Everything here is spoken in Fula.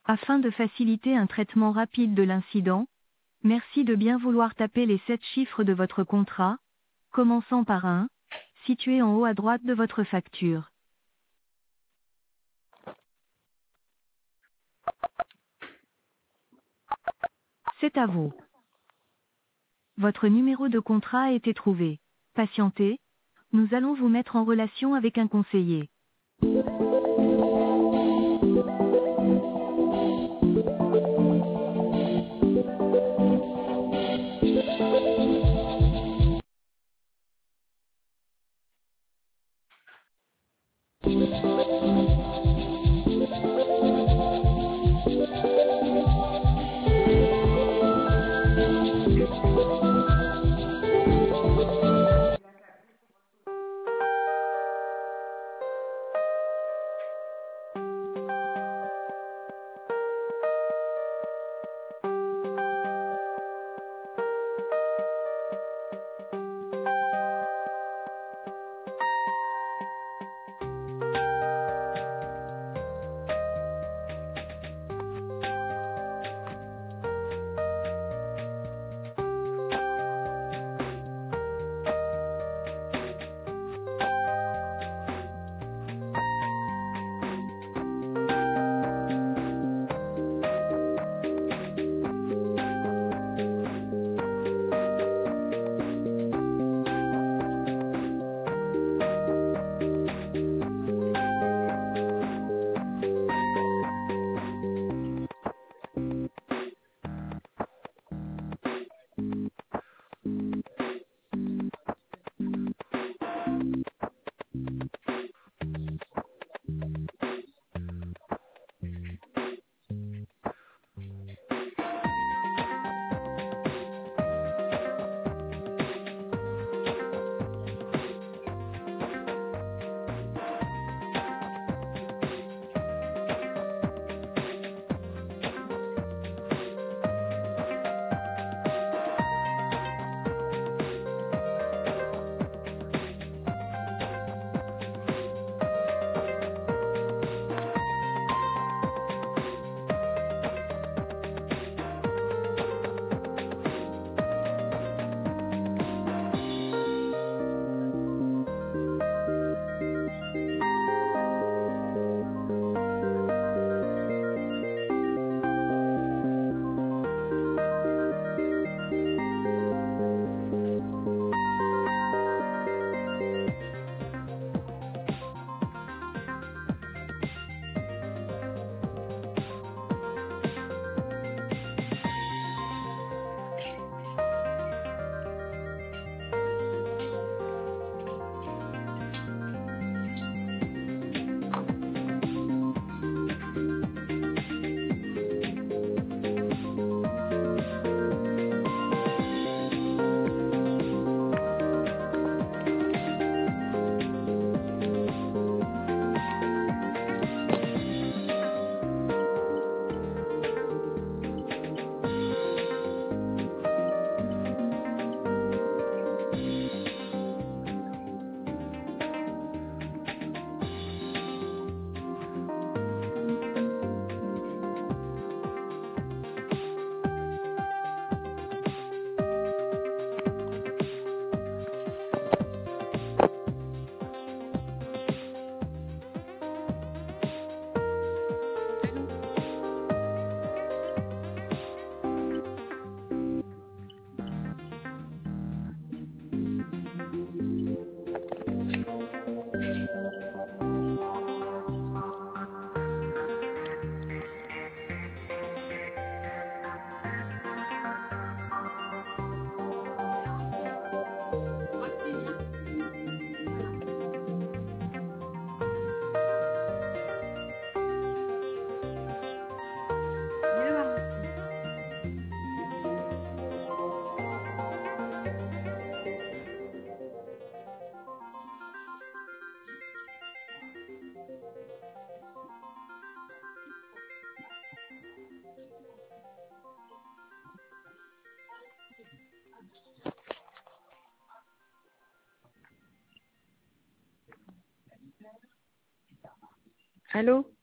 Afin de faciliter un traitement rapide de l'incident, merci de bien vouloir taper les 7 chiffres de votre contrat, commençant par un, situé en haut à droite de votre facture. C'est à vous. Votre numéro de contrat a été trouvé. Patientez, nous allons vous mettre en relation avec un conseiller. Allô?